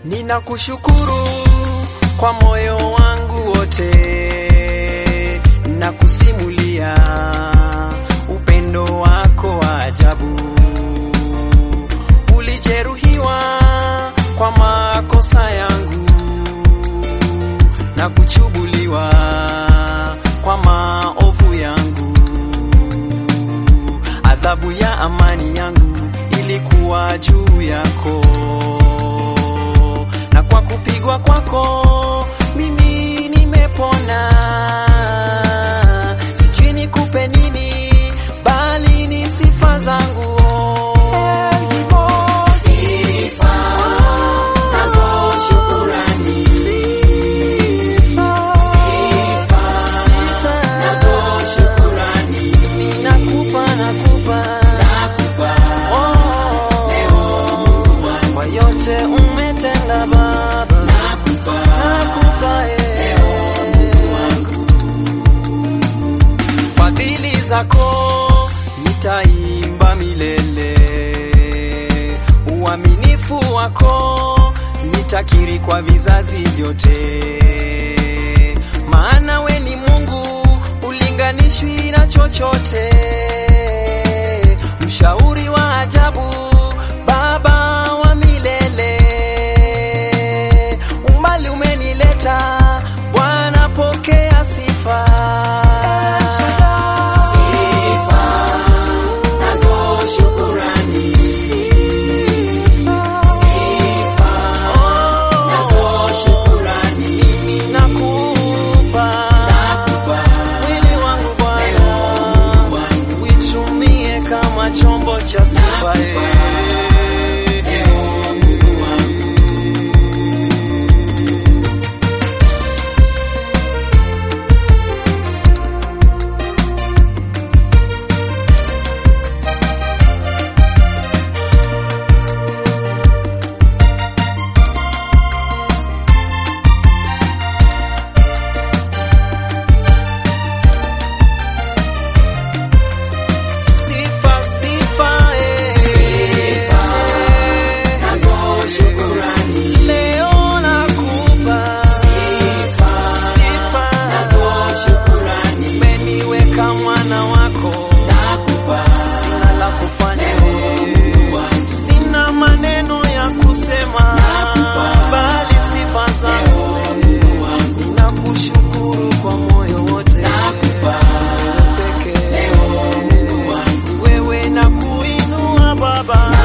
Ninakushukuru kwa moyo wangu wote, nakusimulia upendo wako wa ajabu. Ulijeruhiwa kwa makosa yangu na kuchubuliwa kwa maovu yangu. Adhabu ya amani yangu ilikuwa juu yako, na kwa kupigwa kwako mimi nimepona. Sijui nikupe nini bali ni sifa zangu. Sifa nazo shukurani, sifa nazo shukurani, nakupa kwa yote umetenda Baba, nakupa fadhili zako nitaimba milele, uaminifu wako nitakiri kwa vizazi vyote. Maana we ni Mungu ulinganishwi na chochote, mshauri wa ajabu, Baba wa milele. Umbali umenileta Bwana, pokea sifa. Sifa nazo shukurani, sifa nazo shukurani, mimi nakupa mwili wangu Bwana, uitumie kama chombo cha sifa. Sina maneno ya kusema bali sifa zangu, ninakushukuru kwa moyo wote pekee. Wewe nakuinua Baba.